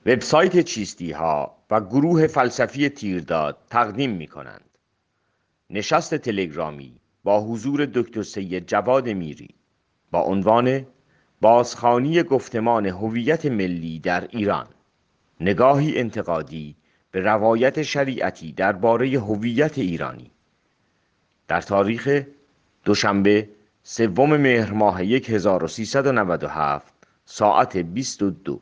وبسایت چیستی ها و گروه فلسفی تیرداد تقدیم می کنند نشست تلگرامی با حضور دکتر سید جواد میری با عنوان بازخوانی گفتمان هویت ملی در ایران، نگاهی انتقادی به روایت شریعتی درباره هویت ایرانی، در تاریخ دوشنبه 3 مهر ماه 1397 ساعت 22.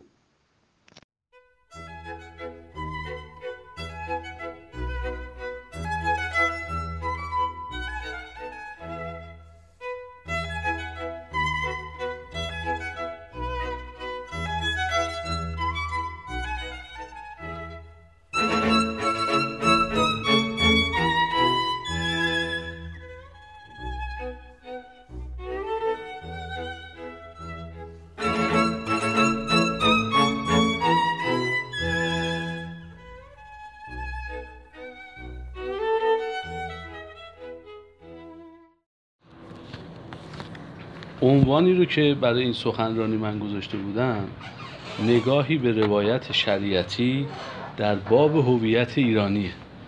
عنوانی رو که برای این سخنرانی من گذاشته بودم، نگاهی به روایت شریعتی در باب هویت ایرانی.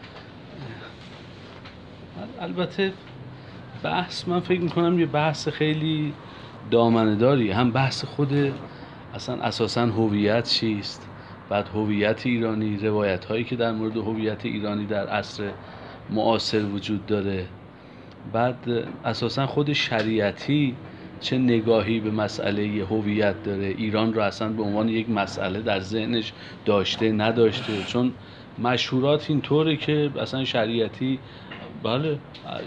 البته بحث من فکر میکنم یه بحث خیلی دامنه‌داری، هم بحث خود اصلا اساساً هویت چیست، بعد هویت ایرانی، روایت هایی که در مورد هویت ایرانی در عصر معاصر وجود داره، بعد اساساً خود شریعتی چه نگاهی به مسئله هویت داره، ایران رو اصلا به عنوان یک مسئله در ذهنش داشته نداشته. چون مشهورات اینطوره که اصلا شریعتی، بله،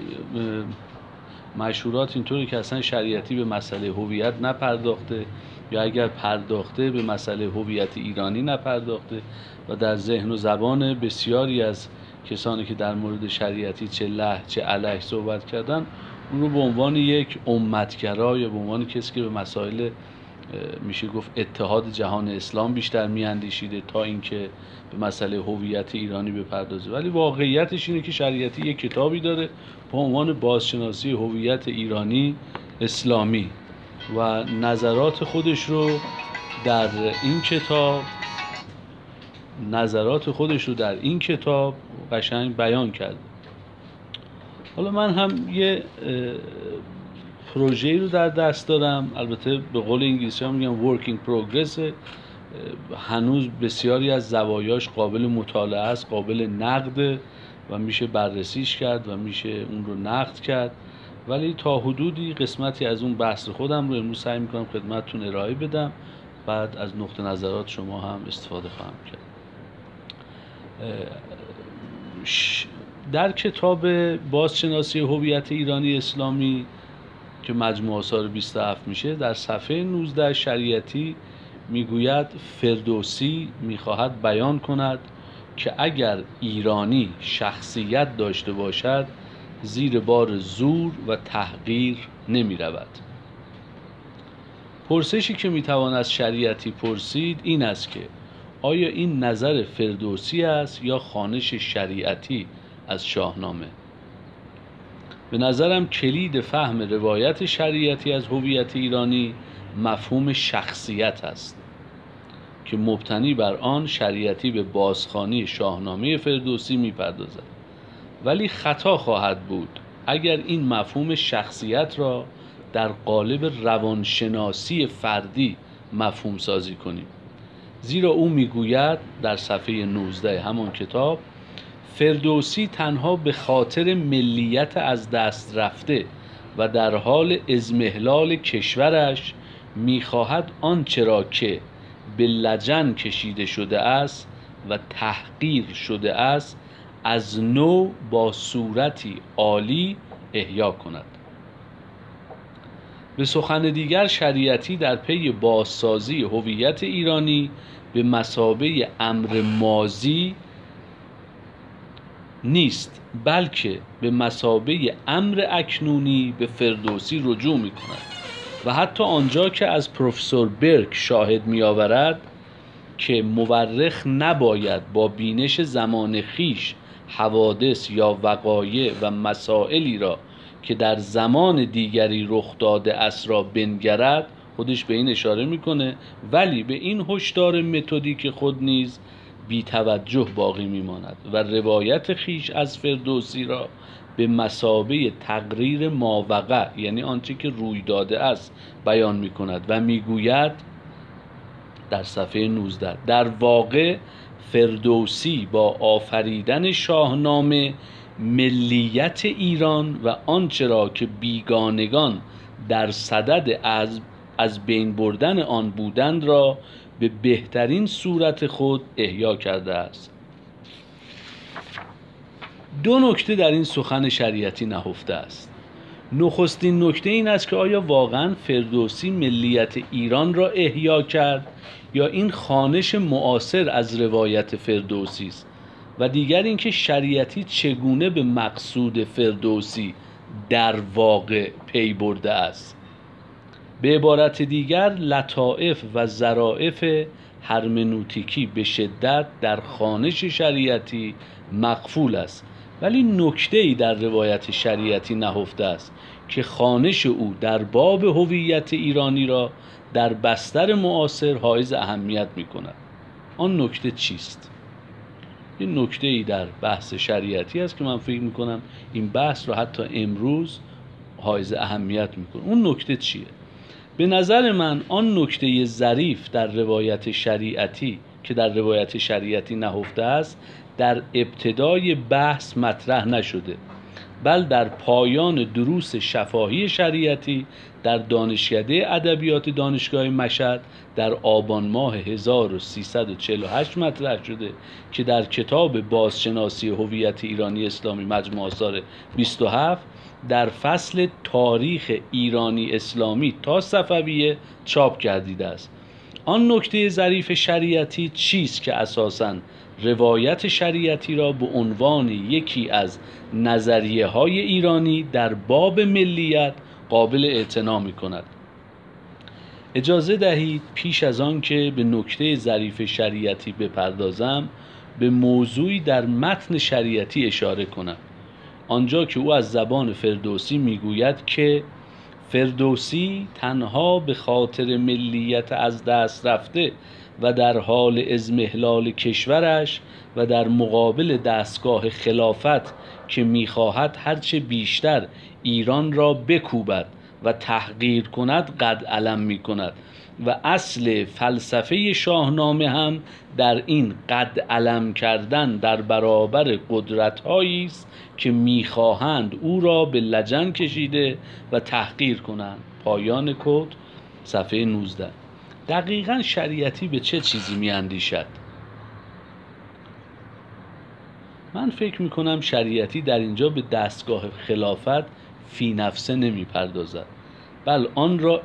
مشهورات اینطوره که اصلا شریعتی به مسئله هویت نپرداخته، یا اگر پرداخته به مسئله هویت ایرانی نپرداخته و در ذهن و زبان بسیاری از کسانی که در مورد شریعتی چه له چه علیه صحبت کردن، اون رو به عنوان یک امتگرا یا به عنوان کسی که به مسائل میشه گفت اتحاد جهان اسلام بیشتر میاندیشیده تا اینکه به مسئله هویت ایرانی بپردازه. ولی واقعیتش اینه که شریعتی یک کتابی داره با عنوان بازشناسی هویت ایرانی اسلامی و نظرات خودش رو در این کتاب قشنگ بیان کرده. حالا من هم یه پروژه‌ای رو در دست دارم، البته به قول انگلیسی ها میگن work in progress، هنوز بسیاری از زوایاش قابل مطالعه است، قابل نقد و میشه بررسیش کرد و میشه اون رو نقد کرد، ولی تا حدودی قسمتی از اون بحث خودم رو امروز سعی میکنم خدمتتون ارائه بدم، بعد از نقطه نظرات شما هم استفاده خواهم کرد. در کتاب بازشناسی هویت ایرانی اسلامی که مجموع آثار 27 میشه، در صفحه 19 شریعتی میگوید فردوسی میخواهد بیان کند که اگر ایرانی شخصیت داشته باشد زیر بار زور و تحقیر نمی رود. پرسشی که میتوان از شریعتی پرسید این است که آیا این نظر فردوسی است یا خوانش شریعتی از شاهنامه؟ به نظرم کلید فهم روایت شریعتی از هویت ایرانی مفهوم شخصیت است که مبتنی بر آن شریعتی به بازخوانی شاهنامه فردوسی میپردازد، ولی خطا خواهد بود اگر این مفهوم شخصیت را در قالب روانشناسی فردی مفهوم سازی کنیم، زیرا او میگوید در صفحه 19 همان کتاب فردوسی تنها به خاطر ملیت از دست رفته و در حال اضمحلال کشورش میخواهد آنچه را که به لجن کشیده شده است و تحقیر شده است از نو با صورتی عالی احیا کند. به سخن دیگر شریعتی در پی بازسازی هویت ایرانی به مثابه امر ماضی نیست، بلکه به مثابه امر اکنونی به فردوسی رجوع می کند و حتی آنجا که از پروفسور برک شاهد می آورد که مورخ نباید با بینش زمان خیش حوادث یا وقایع و مسائلی را که در زمان دیگری رخ داده است را بنگرد، خودش به این اشاره میکنه، ولی به این هشدار متدیک خود نیز بی توجه باقی میماند و روایت خیش از فردوسی را به مثابه تقریر ماوقع، یعنی آنچه که روی داده است، بیان میکند و میگوید در صفحه 19: در واقع فردوسی با آفریدن شاهنامه ملیت ایران و آنچه را که بیگانگان در صدد از بین بردن آن بودند را به بهترین صورت خود احیا کرده است. دو نکته در این سخن شریعتی نهفته است. نخستین نکته این است که آیا واقعا فردوسی ملیت ایران را احیا کرد یا این خوانش معاصر از روایت فردوسی است، و دیگر اینکه شریعتی چگونه به مقصود فردوسی در واقع پی برده است. به عبارت دیگر لطائف و ظرافت هرمنوتیکی به شدت در خوانش شریعتی مقفول است، ولی نکته‌ای در روایت شریعتی نهفته است که خوانش او در باب هویت ایرانی را در بستر معاصر حائز اهمیت می‌کند. آن نکته چیست؟ این نکته‌ای در بحث شریعتی است که من فکر می‌کنم این بحث را حتی امروز حائز اهمیت می‌کنه. اون نکته چیه؟ به نظر من آن نکته ظریف در روایت شریعتی که در روایت شریعتی نهفته است در ابتدای بحث مطرح نشده، بل در پایان دروس شفاهی شریعتی در دانشکده ادبیات دانشگاه مشهد در آبان ماه 1348 مطرح شده که در کتاب بازشناسی هویت ایرانی اسلامی مجموع آثار 27 در فصل تاریخ ایرانی اسلامی تا صفویه چاپ گردیده است. آن نکته ظریف شریعتی چیست که اساساً روایت شریعتی را به عنوان یکی از نظریه‌های ایرانی در باب ملیت قابل اعتنا می‌کند؟ اجازه دهید پیش از آن که به نکته ظریف شریعتی بپردازم به موضوعی در متن شریعتی اشاره کنم، آنجا که او از زبان فردوسی میگوید که فردوسی تنها به خاطر ملیت از دست رفته و در حال اضمحلال کشورش و در مقابل دستگاه خلافت که میخواهد هرچه بیشتر ایران را بکوبد و تحقیر کند قد علم میکند و اصل فلسفه شاهنامه هم در این قد علم کردن در برابر قدرت‌هایی است که میخواهند او را به لجن کشیده و تحقیر کنند. پایان کد صفحه 19. دقیقاً شریعتی به چه چیزی میاندیشد؟ من فکر میکنم شریعتی در اینجا به دستگاه خلافت فی نفسه نمیپردازد، بل آن را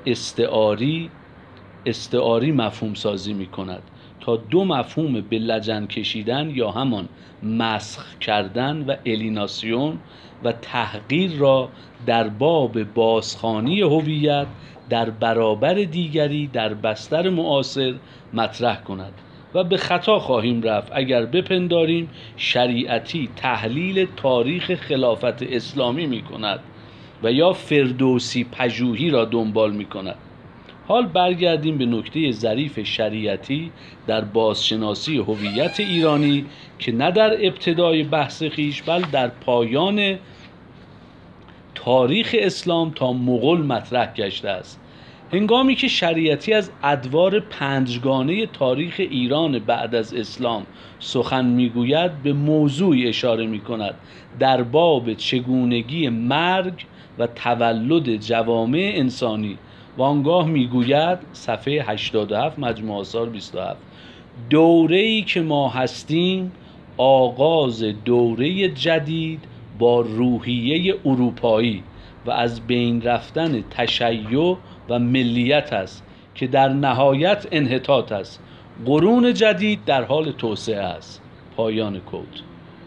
استعاری مفهوم سازی میکند تا دو مفهوم به لجن کشیدن یا همان مسخ کردن و الیناسیون و تحقیر را در باب بازخوانی هویت در برابر دیگری در بستر معاصر مطرح کند و به خطا خواهیم رفت اگر بپنداریم شریعتی تحلیل تاریخ خلافت اسلامی می کند و یا فردوسی پژوهی را دنبال می کند. حال برگردیم به نکته ظریف شریعتی در بازشناسی هویت ایرانی که نه در ابتدای بحث خویش بل در پایان تاریخ اسلام تا مغول مطرح گشته است. هنگامی که شریعتی از ادوار پنجگانه تاریخ ایران بعد از اسلام سخن میگوید به موضوعی اشاره میکند در باب چگونگی مرگ و تولد جوامع انسانی و آنگاه میگوید صفحه 87 مجموع آثار 27 دوره‌ای که ما هستیم آغاز دوره جدید با روحیه اروپایی و از بین رفتن تشیع و ملیت است که در نهایت انحطاط است. قرون جدید در حال توسعه است. پایان کد.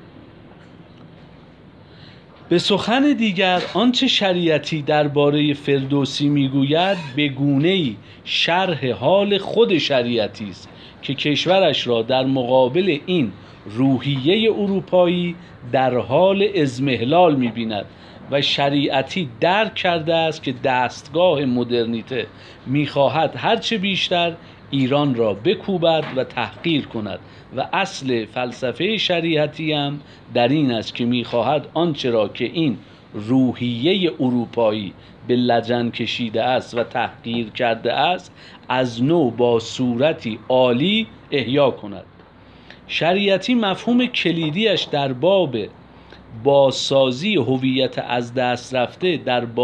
به سخن دیگر آنچه شریعتی درباره فردوسی میگوید به گونه‌ای شرح حال خود شریعتی است که کشورش را در مقابل این روحیه اروپایی در حال اضمحلال می‌بیند و شریعتی درک کرده است که دستگاه مدرنیته می‌خواهد هرچه بیشتر ایران را بکوبد و تحقیر کند و اصل فلسفه شریعتی هم در این است که می‌خواهد آنچه را که این روحیه اروپایی به لجن کشیده است و تحقیر کرده است از نو با صورتی عالی احیا کند. شریعتی مفهوم کلیدیش در باب بازسازی هویت از دست رفته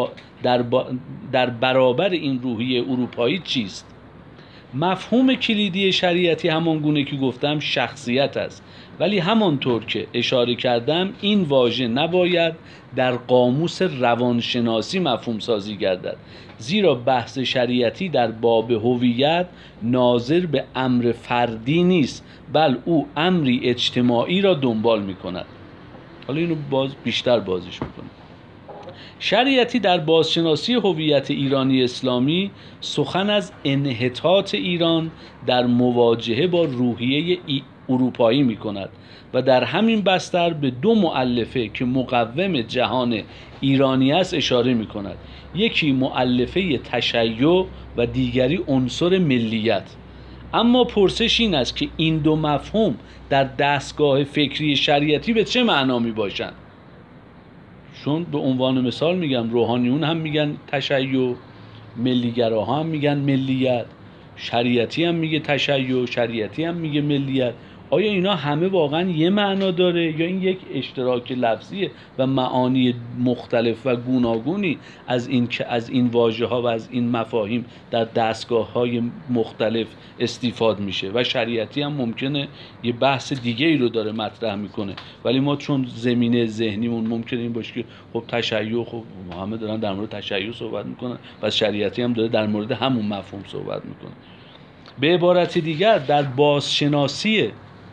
در برابر این روحیه اروپایی چیست؟ مفهوم کلیدی شریعتی همان گونه که گفتم شخصیت است، ولی همانطور که اشاره کردم این واژه نباید در قاموس روانشناسی مفهوم سازی گردد، زیرا بحث شریعتی در باب هویت ناظر به امر فردی نیست، بل او امری اجتماعی را دنبال می کند. حالا اینو بیشتر بازش میکنه. شریعتی در بازشناسی هویت ایرانی اسلامی سخن از انحطاط ایران در مواجهه با روحیه اروپایی می کند و در همین بستر به دو مؤلفه که مقوم جهان ایرانی است اشاره می کند. یکی مؤلفه تشیع و دیگری عنصر ملیت. اما پرسش این است که این دو مفهوم در دستگاه فکری شریعتی به چه معنا می باشند؟ چون به عنوان مثال میگم روحانیون هم میگن تشیع، ملیگراها هم میگن ملیت، شریعتی هم میگه تشیع، شریعتی هم میگه ملیت. آیا اینا همه واقعا یه معنا داره یا این یک اشتراک لفظیه و معانی مختلف و گوناگونی از این واژه ها و از این مفاهیم در دستگاه های مختلف استفاده میشه و شریعتی هم ممکنه یه بحث دیگه ای رو داره مطرح میکنه، ولی ما چون زمینه ذهنیمون ممکنه این باشه که خب تشیع، خب همه دارن در مورد تشیع صحبت میکنن و شریعتی هم داره در مورد همون مفهوم صحبت میکنه. به عبارت دیگر در بازشناسی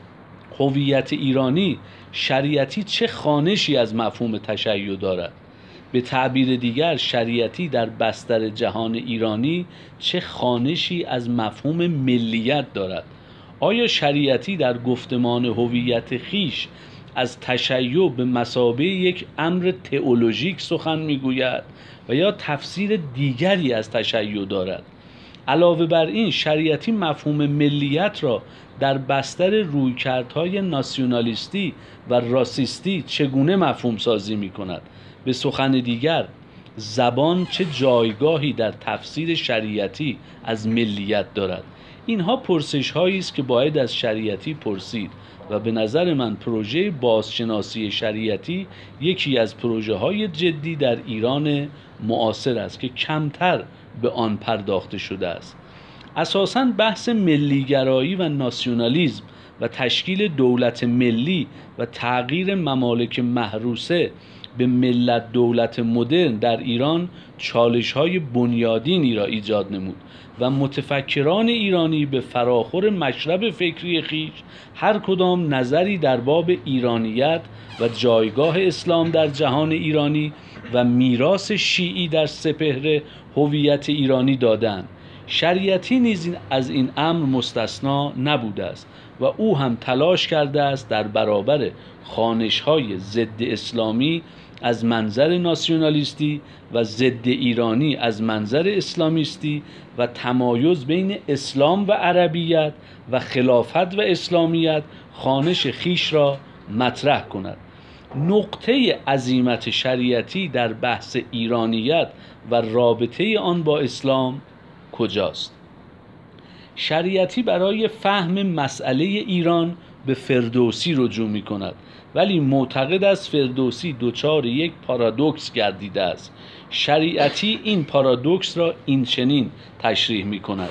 هویت ایرانی شریعتی چه خوانشی از مفهوم تشیع دارد؟ به تعبیر دیگر شریعتی در بستر جهان ایرانی چه خوانشی از مفهوم ملیت دارد؟ آیا شریعتی در گفتمان هویت خیش از تشیع به مثابه یک امر تئولوژیک سخن میگوید و یا تفسیر دیگری از تشیع دارد؟ علاوه بر این شریعتی مفهوم ملیت را در بستر رویکردهای ناسیونالیستی و راسیستی چگونه مفهوم سازی می کند؟ به سخن دیگر زبان چه جایگاهی در تفسیر شریعتی از ملیت دارد؟ اینها پرسش هایی است که باید از شریعتی پرسید و به نظر من پروژه بازشناسی شریعتی یکی از پروژه های جدی در ایران معاصر است که کمتر به آن پرداخته شده است. اساساً بحث ملیگرایی و ناسیونالیسم و تشکیل دولت ملی و تغییر ممالک محروسه به ملت دولت مدرن در ایران چالش‌های بنیادینی را ایجاد نمود و متفکران ایرانی به فراخور مشرب فکری خویش هر کدام نظری در باب ایرانیت و جایگاه اسلام در جهان ایرانی و میراث شیعی در سپهر هویت ایرانی دادند. شریعتی نیز از این امر مستثنا نبوده است و او هم تلاش کرده است در برابر خوانش‌های ضد اسلامی از منظر ناسیونالیستی و ضد ایرانی از منظر اسلامیستی و تمایز بین اسلام و عربیت و خلافت و اسلامیت خوانش خیش را مطرح کند. نقطه عزیمت شریعتی در بحث ایرانیت و رابطه آن با اسلام کجاست؟ شریعتی برای فهم مسئله ایران به فردوسی رجوع می کند، ولی معتقد است فردوسی دچار یک پارادوکس گردیده است. شریعتی این پارادوکس را این چنین تشریح می کند: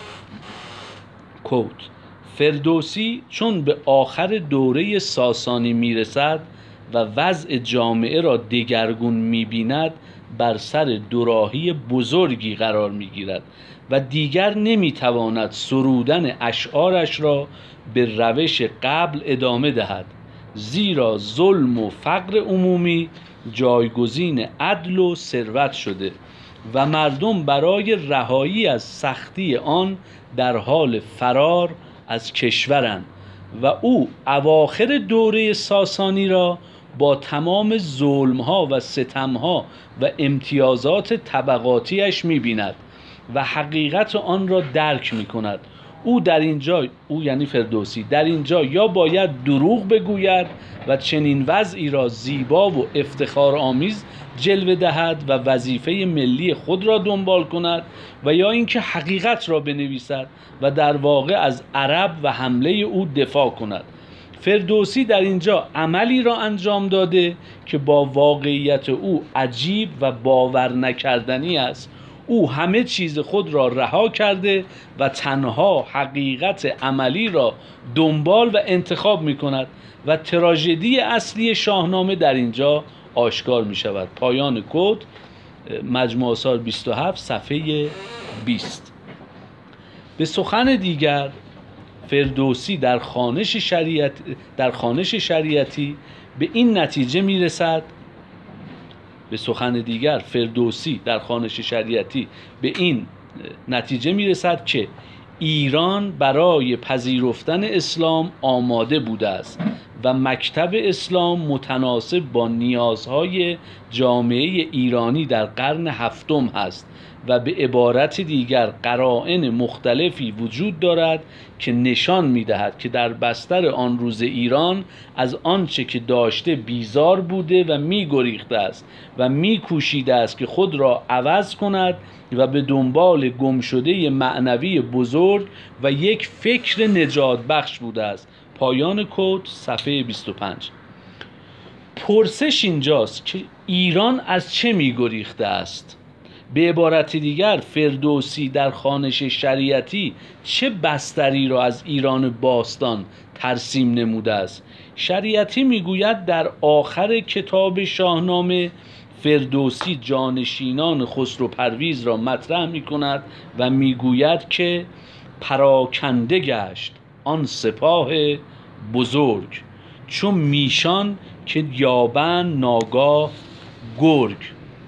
کوت: فردوسی چون به آخر دوره ساسانی می رسد و وضع جامعه را دگرگون می بیند بر سر دوراهی بزرگی قرار می گیرد و دیگر نمی تواند سرودن اشعارش را به روش قبل ادامه دهد، زیرا ظلم و فقر عمومی جایگزین عدل و ثروت شده و مردم برای رهایی از سختی آن در حال فرار از کشورند و او اواخر دوره ساسانی را با تمام ظلمها و ستمها و امتیازات طبقاتیش می‌بیند و حقیقت آن را درک می‌کند. او یعنی فردوسی در اینجا یا باید دروغ بگوید و چنین وضعی را زیبا و افتخارآمیز جلوه دهد و وظیفه ملی خود را دنبال کند، و یا اینکه حقیقت را بنویسد و در واقع از عرب و حمله او دفاع کند. فردوسی در اینجا عملی را انجام داده که با واقعیت او عجیب و باور نکردنی است. او همه چیز خود را رها کرده و تنها حقیقت عملی را دنبال و انتخاب می کند و تراژدی اصلی شاهنامه در اینجا آشکار می شود. پایان کد، مجموع آثار 27 صفحه 20. به سخن دیگر، فردوسی در خوانش شریعتی به این نتیجه می رسد که ایران برای پذیرفتن اسلام آماده بوده است و مکتب اسلام متناسب با نیازهای جامعه ایرانی در قرن هفتم هست و به عبارت دیگر قرائن مختلفی وجود دارد که نشان می‌دهد که در بستر آن روز ایران از آنچه که داشته بیزار بوده و می‌گریخته است و می‌کوشیده است که خود را عوض کند و به دنبال گمشده معنوی بزرگ و یک فکر نجات بخش بوده است. پایان کد، صفحه 25. پرسش اینجاست که ایران از چه می‌گریخته است؟ به عبارت دیگر فردوسی در خوانش شریعتی چه بستری را از ایران باستان ترسیم نموده است؟ شریعتی میگوید در آخر کتاب شاهنامه فردوسی جانشینان خسرو پرویز را مطرح می کند و میگوید که پراکنده گشت آن سپاه بزرگ، چون میشان که یابند ناگاه گرگ.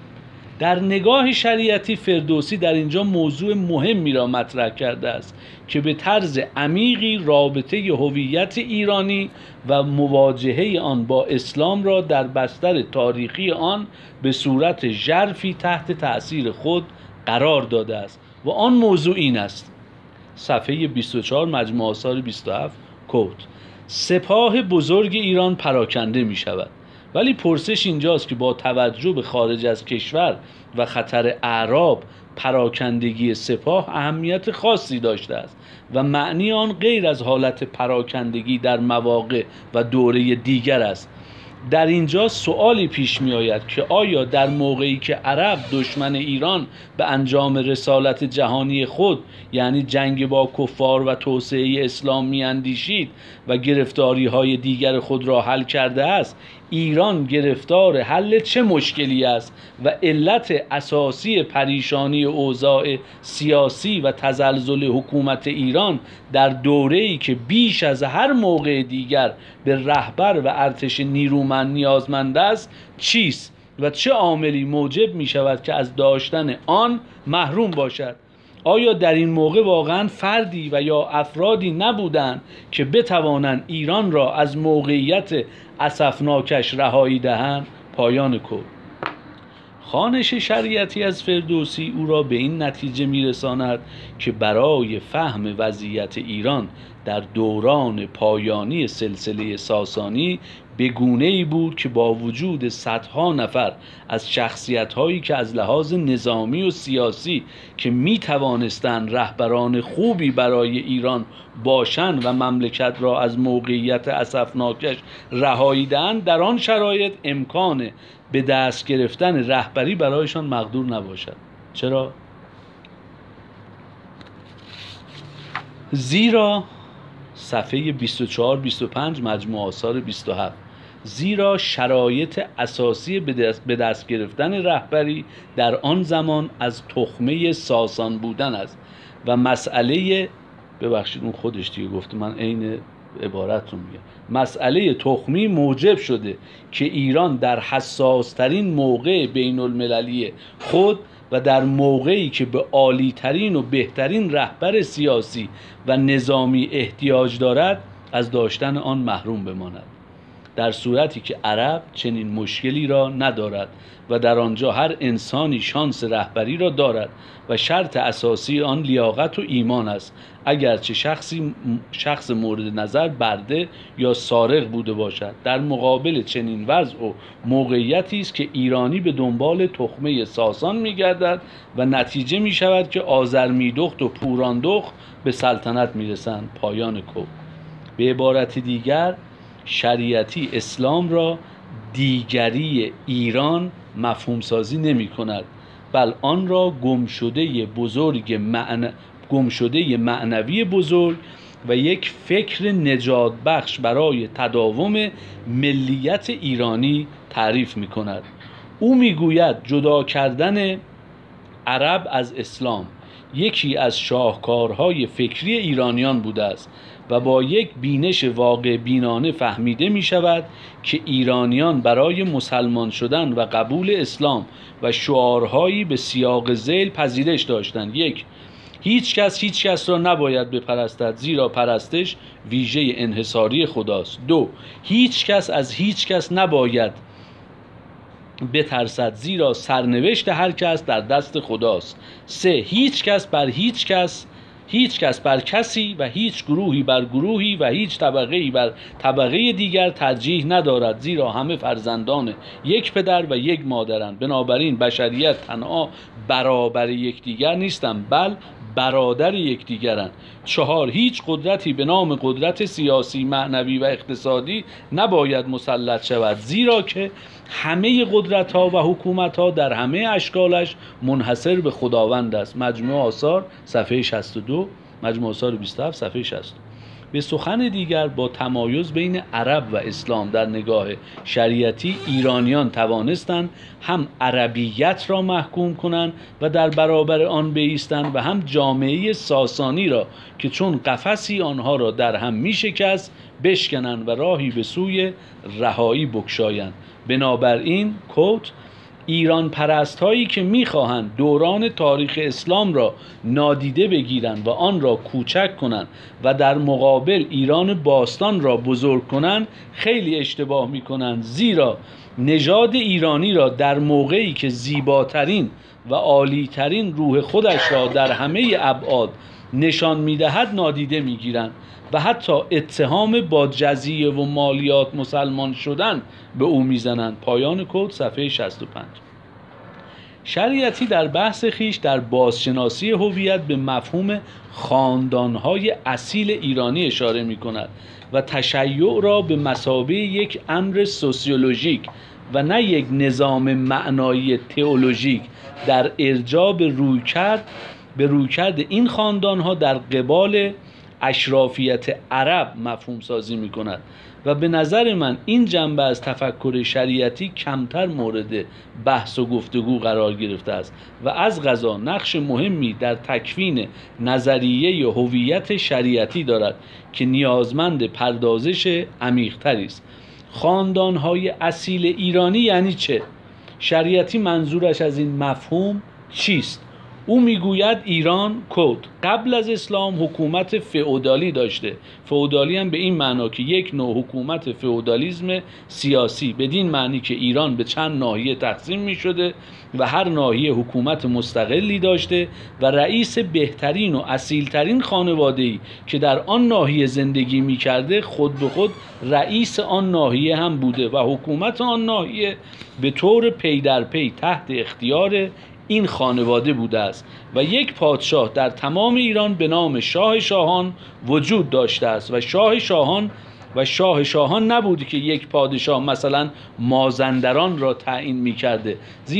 در نگاه شریعتی فردوسی در اینجا موضوع مهمی را مطرح کرده است که به طرز عمیقی رابطه هویت ایرانی و مواجهه آن با اسلام را در بستر تاریخی آن به صورت ژرفی تحت تأثیر خود قرار داده است و آن موضوع این است. صفحه 24 مجموع آثار 27 کد. سپاه بزرگ ایران پراکنده می شود، ولی پرسش اینجاست که با توجه به خارج از کشور و خطر اعراب پراکندگی سپاه اهمیت خاصی داشته است و معنی آن غیر از حالت پراکندگی در مواقع و دوره دیگر است. در اینجا سوالی پیش می آید که آیا در موقعی که عرب دشمن ایران به انجام رسالت جهانی خود یعنی جنگ با کفار و توسعه اسلام می اندیشید و گرفتاری های دیگر خود را حل کرده است، ایران گرفتار حل چه مشکلی است و علت اساسی پریشانی اوضاع سیاسی و تزلزل حکومت ایران در دوره‌ای که بیش از هر موقع دیگر به رهبر و ارتش نیرومند نیازمند است چیست و چه عاملی موجب می شود که از داشتن آن محروم باشد؟ آیا در این موقع واقعا فردی و یا افرادی نبودند که بتوانند ایران را از موقعیت اسفناکش رهایی دهند؟ پایان کد. خوانش شریعتی از فردوسی او را به این نتیجه میرساند که برای فهم وضعیت ایران در دوران پایانی سلسله ساسانی به گونه‌ای بود که با وجود صدها نفر از شخصیت‌هایی که از لحاظ نظامی و سیاسی که می‌توانستند رهبران خوبی برای ایران باشند و مملکت را از موقعیت اسفناکش رهایی دهند، در آن شرایط امکان به دست گرفتن رهبری برایشان مقدور نباشد. چرا؟ زیرا صفحه 24-25 مجموع آثار 27 زیرا شرایط اساسی به دست گرفتن رهبری در آن زمان از تخمه ساسان بودن است و مسئله ببخشید اون خودش دیگه گفته، من عین عبارتون میگم، مسئله تخمی موجب شده که ایران در حساس ترین موقع بین المللی خود و در موقعی که به عالی ترین و بهترین رهبر سیاسی و نظامی احتیاج دارد از داشتن آن محروم بماند. در صورتی که عرب چنین مشکلی را ندارد و در آنجا هر انسانی شانس رهبری را دارد و شرط اساسی آن لیاقت و ایمان است، اگرچه شخص مورد نظر برده یا سارق بوده باشد. در مقابل چنین وضع و موقعیتی است که ایرانی به دنبال تخمه ساسان می‌گردد و نتیجه می‌شود که آذرمیدخت و پوراندخت به سلطنت می‌رسند. پایان کو. به عبارت دیگر، شریعتی اسلام را دیگری ایران مفهوم سازی نمی کند، بل آن را گمشده معنوی بزرگ و یک فکر نجات بخش برای تداوم ملیت ایرانی تعریف می کند. او می گوید جدا کردن عرب از اسلام یکی از شاهکارهای فکری ایرانیان بوده است و با یک بینش واقع بینانه فهمیده می شود که ایرانیان برای مسلمان شدن و قبول اسلام و شعارهایی به سیاق ذیل پذیرش داشتند. 1. هیچ کس را نباید بپرستد، زیرا پرستش ویژه انحصاری خداست. 2. هیچ کس از هیچ کس نباید بترسد، زیرا سرنوشت هر کس در دست خداست. 3. هیچ کس بر کسی و هیچ گروهی بر گروهی و هیچ طبقه‌ای بر طبقه دیگر ترجیح ندارد، زیرا همه فرزندان یک پدر و یک مادرند. بنابراین بشریت تنها برابر یکدیگر نیستند، بل برادر یکدیگرند. 4. هیچ قدرتی به نام قدرت سیاسی، معنوی و اقتصادی نباید مسلط شود، زیرا که همه قدرت‌ها و حکومت‌ها در همه اشکالش منحصر به خداوند است. مجموع آثار صفحه 62، مجموع آثار 27 صفحه 60. به سخن دیگر، با تمایز بین عرب و اسلام در نگاه شریعتی، ایرانیان توانستند هم عربیت را محکوم کنند و در برابر آن بایستند و هم جامعه ساسانی را که چون قفسی آنها را در هم می شکست بشکنند و راهی به سوی رهایی بگشایند. بنابراین ایران پرست هایی که میخواهند دوران تاریخ اسلام را نادیده بگیرند و آن را کوچک کنند و در مقابل ایران باستان را بزرگ کنند خیلی اشتباه میکنند، زیرا نژاد ایرانی را در موقعی که زیباترین و عالیترین روح خودش را در همه ابعاد نشان میدهد نادیده میگیرند و حتی اتهام با جزیه و مالیات مسلمان شدن به او میزنند. پایان کد صفحه 65. شریعتی در بحث خیش در بازشناسی هویت به مفهوم خاندانهای اصیل ایرانی اشاره می کند و تشیع را به مثابه یک امر سوسیولوژیک و نه یک نظام معنایی تئولوژیک در ارجاع به رویکرد این خاندانها در قبال اشرافیت عرب مفهوم سازی می کند و به نظر من این جنبه از تفکر شریعتی کمتر مورد بحث و گفتگو قرار گرفته است و از قضا نقش مهمی در تکوین نظریه هویت شریعتی دارد که نیازمند پردازش عمیق‌تری است. خاندان‌های اصیل ایرانی یعنی چه؟ شریعتی منظورش از این مفهوم چیست؟ او میگوید ایران قبل از اسلام حکومت فئودالی داشته. فئودالی هم به این معنا که یک نوع حکومت فئودالیسم سیاسی، بدین معنی که ایران به چند ناحیه تقسیم می شده و هر ناحیه حکومت مستقلی داشته و رئیس بهترین و اصیلترین خانواده‌ای که در آن ناحیه زندگی می کرده خود به خود رئیس آن ناحیه هم بوده و حکومت آن ناحیه به طور پی در پی تحت اختیار این خانواده بوده است و یک پادشاه در تمام ایران به نام شاه شاهان وجود داشته است و شاه شاهان نبوده که یک پادشاه مثلا مازندران را تعیین می کرده،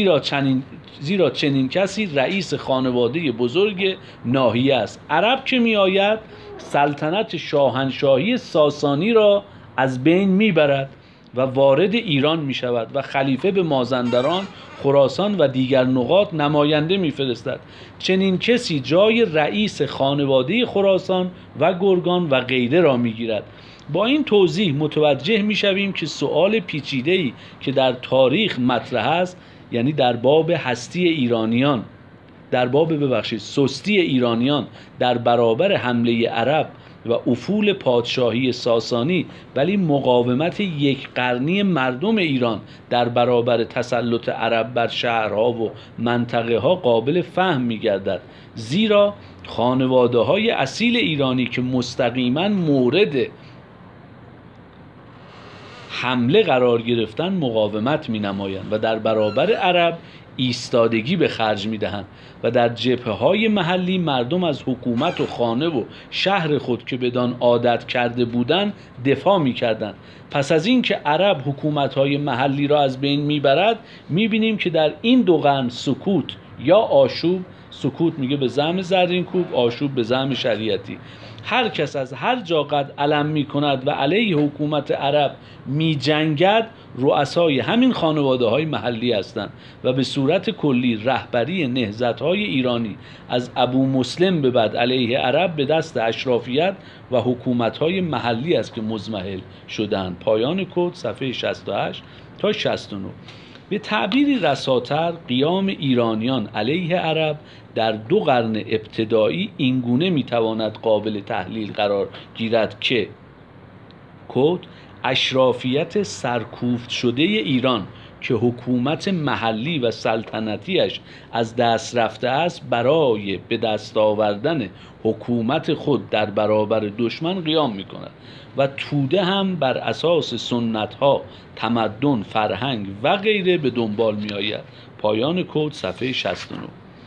زیرا چنین کسی رئیس خانواده بزرگ ناحیه است. عرب که می آید سلطنت شاهنشاهی ساسانی را از بین می برد و وارد ایران می شود و خلیفه به مازندران، خراسان و دیگر نقاط نماینده می فرستد. چنین کسی جای رئیس خانواده خراسان و گرگان و غیره را می گیرد. با این توضیح متوجه می شویم که سؤال پیچیده‌ای که در تاریخ مطرح است، یعنی در باب سستی ایرانیان در برابر حمله عرب و افول پادشاهی ساسانی، ولی مقاومت یک قرنی مردم ایران در برابر تسلط عرب بر شهرها و منطقه ها قابل فهم می گردد، زیرا خانواده های اصیل ایرانی که مستقیما مورد حمله قرار گرفتن مقاومت می نمایند و در برابر عرب ایستادگی به خرج می دهند و در جبهه‌های محلی مردم از حکومت و خانه و شهر خود که بدان عادت کرده بودند دفاع می کردند. پس از این که عرب حکومت‌های محلی را از بین می برد، می بینیم که در این دو قرن سکوت یا آشوب، سکوت میگه به زعم زرینکوب، آشوب به زعم شریعتی، هر کس از هر جا قد علم می کند و علیه حکومت عرب می جنگد رؤسای همین خانواده های محلی هستند و به صورت کلی رهبری نهضت های ایرانی از ابو مسلم به بعد علیه عرب به دست اشرافیت و حکومت های محلی است که مضمحل شدند. پایان کد صفحه 68 تا 69. به تعبیری رساتر قیام ایرانیان علیه عرب در دو قرن ابتدایی اینگونه میتواند قابل تحلیل قرار گیرد که کد اشرافیت سرکوفت شده ایران که حکومت محلی و سلطنتیش از دست رفته است برای به دست آوردن حکومت خود در برابر دشمن قیام می کند و توده هم بر اساس سنت ها، تمدن، فرهنگ و غیره به دنبال می آید. پایان کد صفحه 69.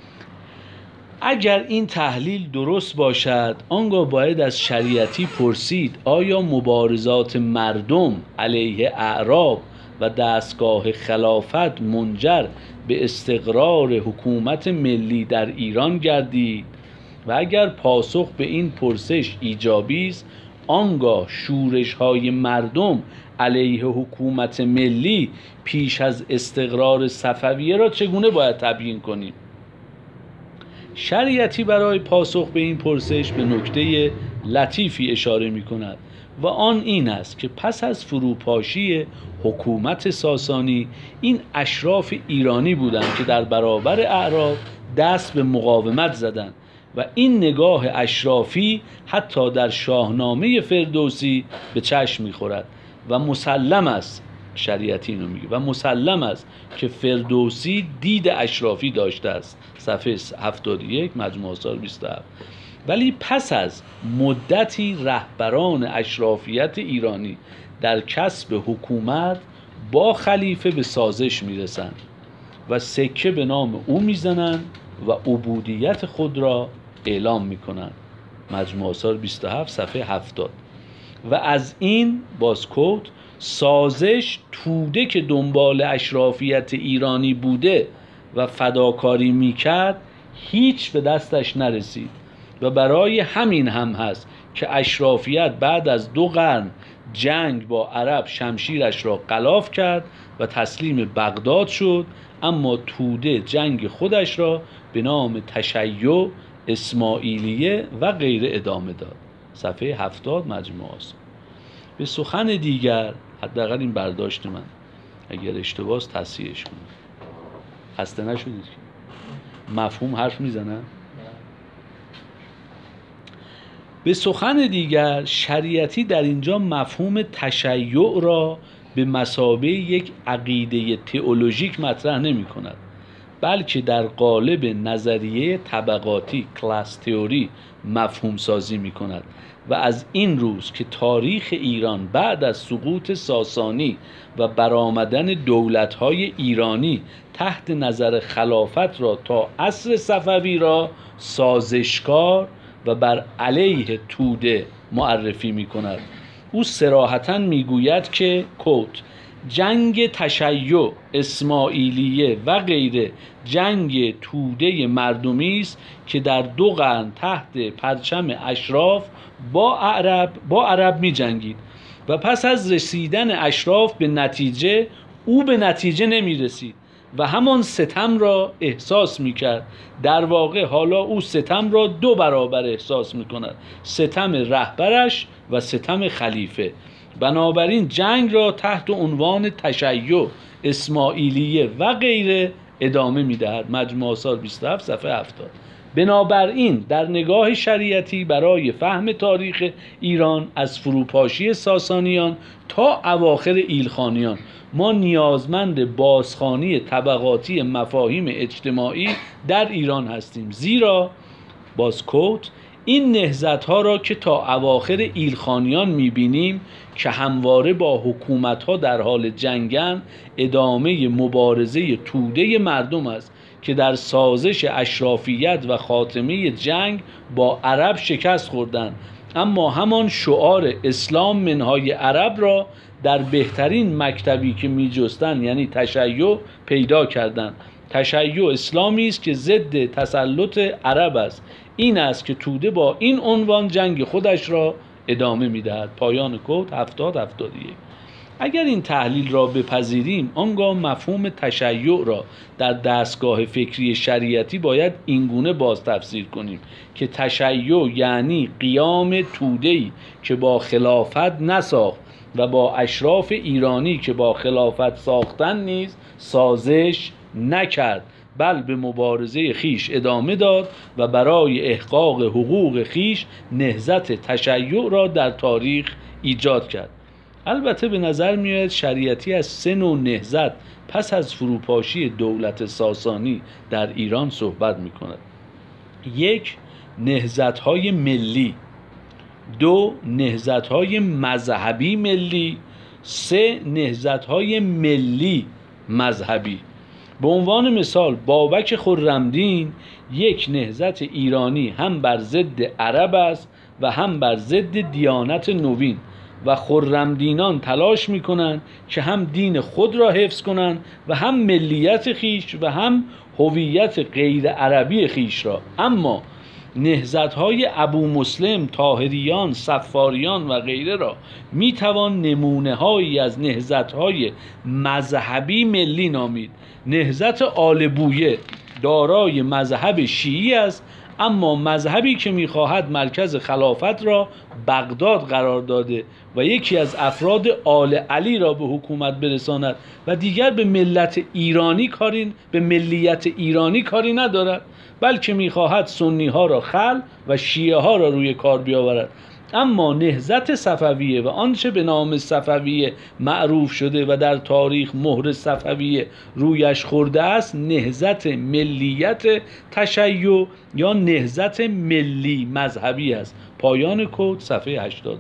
اگر این تحلیل درست باشد، آنگاه باید از شریعتی پرسید آیا مبارزات مردم علیه اعراب و دستگاه خلافت منجر به استقرار حکومت ملی در ایران گردید؟ و اگر پاسخ به این پرسش ایجابی است، آنگاه شورش های مردم علیه حکومت ملی پیش از استقرار صفویه را چگونه باید تبیین کنیم؟ شریعتی برای پاسخ به این پرسش به نکته لطیفی اشاره می کند و آن این است که پس از فروپاشی حکومت ساسانی این اشراف ایرانی بودند که در برابر اعراب دست به مقاومت زدند و این نگاه اشرافی حتی در شاهنامه فردوسی به چشم می‌خورد و مسلم است، شریعتی اینو میگه، و مسلم است که فردوسی دید اشرافی داشته است. صفحه 71 مجموع آثار 27. ولی پس از مدتی رهبران اشرافیت ایرانی در کسب حکومت با خلیفه به سازش میرسند و سکه به نام او میزنند و عبودیت خود را اعلام میکنند. مجموع آثار 27 صفحه 70. و از این بازکوت سازش توده که دنبال اشرافیت ایرانی بوده و فداکاری میکرد هیچ به دستش نرسید و برای همین هم هست که اشرافیت بعد از 2 قرن جنگ با عرب شمشیرش را غلاف کرد و تسلیم بغداد شد، اما توده جنگ خودش را به نام تشیع، اسماعیلیه و غیره ادامه داد. صفحه 70 مجموع آثار. به سخن دیگر، حداقل این برداشت من، اگر اشتباهه تصحیحش کنید. خسته نشدید که مفهوم حرف میزنن؟ به سخن دیگر، شریعتی در اینجا مفهوم تشیع را به مثابه یک عقیده تئولوژیک مطرح نمی کند، بلکه در قالب نظریه طبقاتی کلاس تئوری مفهوم سازی می کند و از این روز که تاریخ ایران بعد از سقوط ساسانی و برآمدن دولت‌های ایرانی تحت نظر خلافت را تا عصر صفوی را سازشکار و بر علیه توده معرفی می کند. او صراحتاً می گوید که جنگ تشیع، اسماعیلیه و غیره جنگ توده مردمی است که در 2 قرن تحت پرچم اشراف با عرب می جنگید و پس از رسیدن اشراف به نتیجه او به نتیجه نمی رسید و همان ستم را احساس می کرد. در واقع حالا او ستم را 2 برابر احساس می کند، ستم رهبرش و ستم خلیفه. بنابراین جنگ را تحت عنوان تشیع، اسماعیلیه و غیره ادامه می دهد. مجموع آثار 27 صفحه 70. بنابراین در نگاه شریعتی برای فهم تاریخ ایران از فروپاشی ساسانیان تا اواخر ایلخانیان ما نیازمند بازخوانی طبقاتی مفاهیم اجتماعی در ایران هستیم، زیرا بازکوت این نهضت‌ها را که تا اواخر ایلخانیان می‌بینیم که همواره با حکومت‌ها در حال جنگن، ادامه مبارزه توده مردم است که در سازش اشرافیت و خاتمه جنگ با عرب شکست خوردند، اما همان شعار اسلام منهای عرب را در بهترین مکتبی که می‌جستند یعنی تشیع پیدا کردند. تشیع اسلامی است که ضد تسلط عرب است. این است که توده با این عنوان جنگ خودش را ادامه می‌دهد. پایان کوت 70-71. اگر این تحلیل را بپذیریم، آنگاه مفهوم تشیع را در دستگاه فکری شریعتی باید اینگونه باز تفسیر کنیم که تشیع یعنی قیام توده‌ای که با خلافت نساخت و با اشراف ایرانی که با خلافت ساختن نیز سازش نکرد، بل به مبارزه خیش ادامه داد و برای احقاق حقوق خیش نهضت تشیع را در تاریخ ایجاد کرد. البته به نظر میاد شریعتی از سه نوع نهضت پس از فروپاشی دولت ساسانی در ایران صحبت میکند. 1. نهضت‌های ملی. 2. نهضت‌های مذهبی ملی. 3. نهضت‌های ملی مذهبی. به عنوان مثال بابک خرمدین یک نهضت ایرانی هم بر ضد عرب است و هم بر ضد دیانت نوین و خرمدینان تلاش میکنند که هم دین خود را حفظ کنند و هم ملیت خیش و هم هویت غیر عربی خیش را. اما نهضت‌های ابو مسلم، طاهریان، صفاریان و غیره را میتوان نمونه‌هایی از نهضت‌های مذهبی ملی نامید. نهضت آل بویه دارای مذهب شیعی است، اما مذهبی که میخواهد مرکز خلافت را بغداد قرار داده و یکی از افراد آل علی را به حکومت برساند و دیگر به ملیت ایرانی کاری ندارد، بلکه میخواهد سنی ها را خل و شیعه ها را روی کار بیاورد. اما نهضت صفویه و آنچه به نام صفویه معروف شده و در تاریخ مهر صفویه رویش خورده است، نهضت ملیت تشیع یا نهضت ملی مذهبی است. پایان کوت صفحه 82.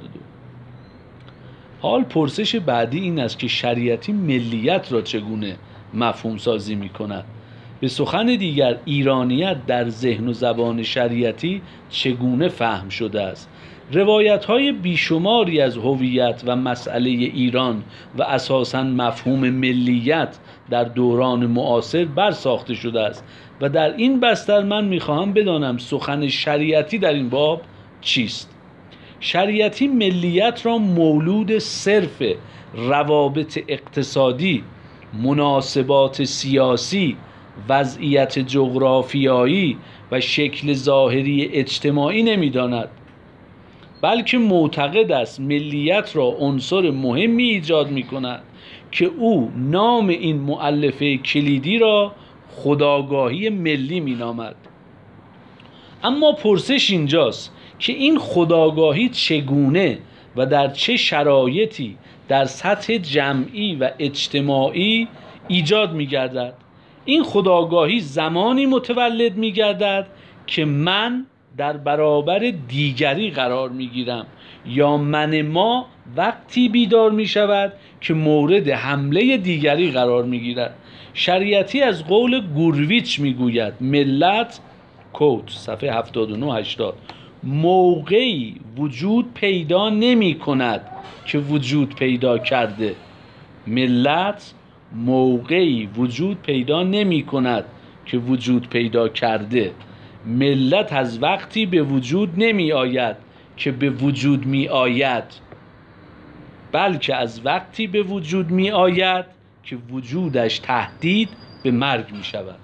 حال پرسش بعدی این است که شریعتی ملیت را چگونه مفهوم سازی می کند؟ به سخن دیگر ایرانیت در ذهن و زبان شریعتی چگونه فهم شده است؟ روایت‌های بیشماری از هویت و مسئله ایران و اساساً مفهوم ملیت در دوران معاصر برساخته شده است و در این بستر من می‌خواهم بدانم سخن شریعتی در این باب چیست؟ شریعتی ملیت را مولود صرف روابط اقتصادی، مناسبات سیاسی، وضعیت جغرافیایی و شکل ظاهری اجتماعی نمی‌داند، بلکه معتقد است ملیت را عنصر مهمی ایجاد می‌کند که او نام این مؤلفه کلیدی را خودآگاهی ملی می‌نامد. اما پرسش اینجاست که این خودآگاهی چگونه و در چه شرایطی در سطح جمعی و اجتماعی ایجاد می‌گردد؟ این خودآگاهی زمانی متولد می‌گردد که من در برابر دیگری قرار میگیرم یا ما وقتی بیدار میشود که مورد حمله دیگری قرار میگیرد. شریعتی از قول گورویچ میگوید ملت کوت صفحه 79-80 موقعی وجود پیدا نمی کند که وجود پیدا کرده. ملت موقعی وجود پیدا نمی کند که وجود پیدا کرده. ملت از وقتی به وجود نمی آید که به وجود می آید، بلکه از وقتی به وجود می آید که وجودش تهدید به مرگ می شود.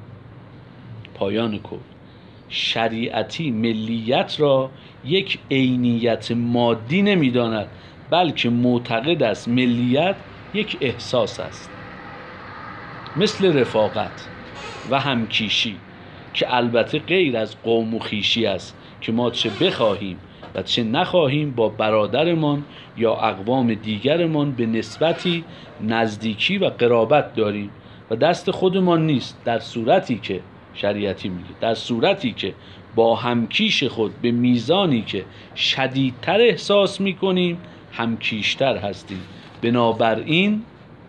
پایان کوت. شریعتی ملیت را یک عینیت مادی نمی داند، بلکه معتقد است ملیت یک احساس است، مثل رفاقت و همکیشی که البته غیر از قوم و خویشی است که ما چه بخواهیم و چه نخواهیم با برادرمان یا اقوام دیگرمان به نسبتی نزدیکی و قرابت داریم و دست خودمان نیست، در صورتی که شریعتی میگه در صورتی که با همکیش خود به میزانی که شدیدتر احساس میکنیم همکیشتر هستیم. بنابراین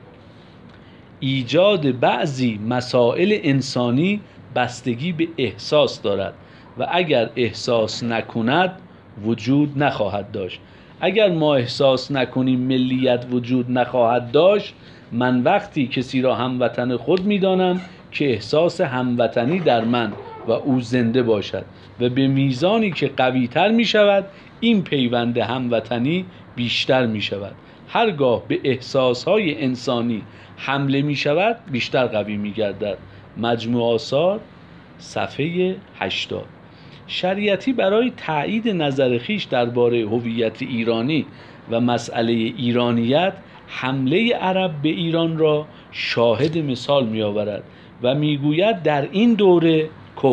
ایجاد بعضی مسائل انسانی بستگی به احساس دارد و اگر احساس نکند وجود نخواهد داشت. اگر ما احساس نکنیم ملیت وجود نخواهد داشت، من وقتی کسی را هموطن خود میدانم که احساس هموطنی در من و او زنده باشد و به میزانی که قوی تر می شود این پیوند هموطنی بیشتر می شود. هرگاه به احساسهای انسانی حمله می شود بیشتر قوی می گردد. مجموع آثار صفحه 80. شریعتی برای تایید نظر خویش درباره هویت ایرانی و مسئله ایرانیت حمله عرب به ایران را شاهد مثال می آورد و می گوید در این دوره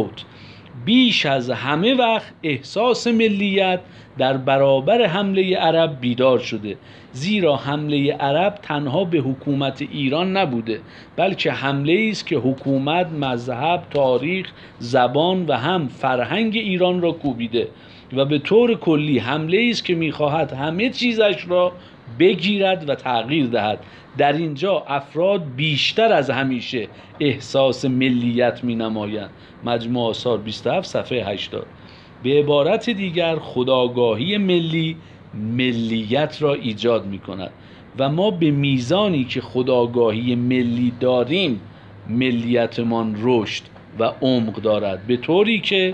بیش از همه وقت احساس ملیت در برابر حمله عرب بیدار شده، زیرا حمله عرب تنها به حکومت ایران نبوده بلکه حمله است که حکومت، مذهب، تاریخ، زبان و هم فرهنگ ایران را کوبیده و به طور کلی حمله است که می‌خواهد همه چیزش را بگیرد و تغییر دهد. در اینجا افراد بیشتر از همیشه احساس ملیت می‌نمایند. مجموع آثار 27 صفحه 80. به عبارت دیگر خودآگاهی ملی ملیت را ایجاد می‌کند و ما به میزانی که خودآگاهی ملی داریم ملیتمان رشد و عمق دارد، به طوری که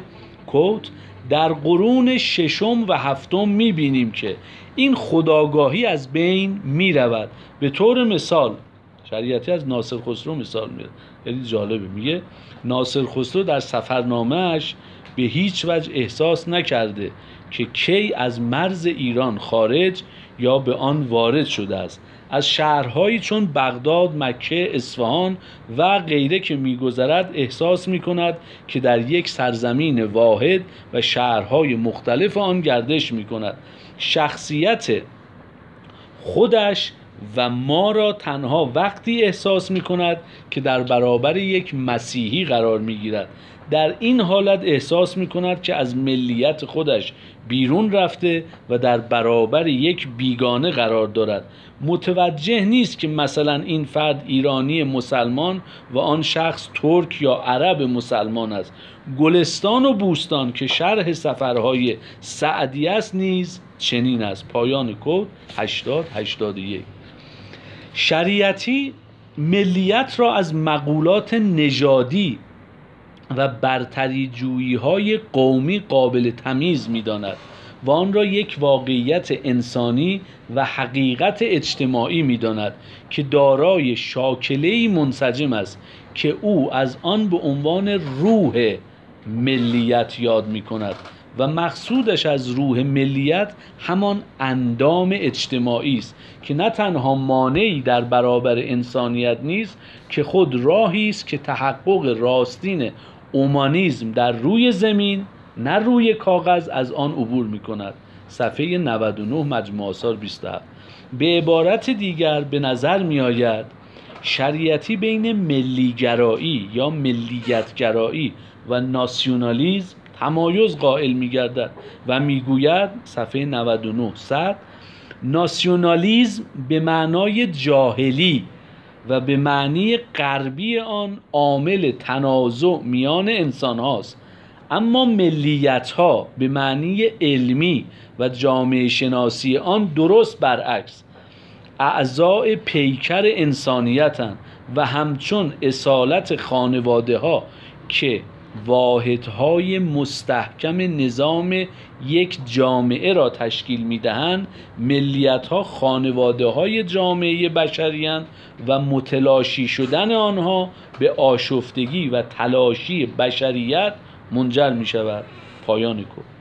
در قرون ششم و هفتم می‌بینیم که این خودآگاهی از بین می‌رود. به طور مثال شریعتی از ناصر خسرو مثال میاره، خیلی جالبه. میگه ناصر خسرو در سفرنامه‌اش به هیچ وجه احساس نکرده که کی از مرز ایران خارج یا به آن وارد شده است. از شهرهایی چون بغداد، مکه، اصفهان و غیره که می‌گذرد احساس می‌کند که در یک سرزمین واحد و شهرهای مختلف آن گردش می‌کند. شخصیت خودش و ما را تنها وقتی احساس می‌کند که در برابر یک مسیحی قرار می‌گیرد. در این حالت احساس می‌کند که از ملیت خودش بیرون رفته و در برابر یک بیگانه قرار دارد. متوجه نیست که مثلا این فرد ایرانی مسلمان و آن شخص ترک یا عرب مسلمان است. گلستان و بوستان که شرح سفرهای سعدی است نیز چنین است. پایان کود 80-81. شریعتی ملیت را از مقولات نژادی و برتری جویی های قومی قابل تمیز می داند و آن را یک واقعیت انسانی و حقیقت اجتماعی می داند که دارای شاکله‌ای منسجم است که او از آن به عنوان روح ملیت یاد می کند و مقصودش از روح ملیت همان اندام اجتماعی است که نه تنها مانعی در برابر انسانیت نیست که خود راهی است که تحقق راستین اومانیسم در روی زمین نه روی کاغذ از آن عبور می کند. صفحه 99 مجموع آثار 27. به عبارت دیگر به نظر می آید شریعتی بین ملیگرایی یا ملیتگرایی و ناسیونالیسم تمایز قائل می گردد و می گوید صفحه 99 100 ناسیونالیسم به معنای جاهلی و به معنی غربی آن عامل تنازع میان انسان هاست، اما ملیت ها به معنی علمی و جامعه شناسی آن درست برعکس اعضای پیکر انسانیتند و همچون اصالت خانواده ها که واحدهای مستحکم نظام یک جامعه را تشکیل می‌دهند، ملیت‌ها خانواده‌های جامعه بشری‌اند و متلاشی شدن آنها به آشفتگی و تلاشی بشریت منجر می‌شود. پایان کود.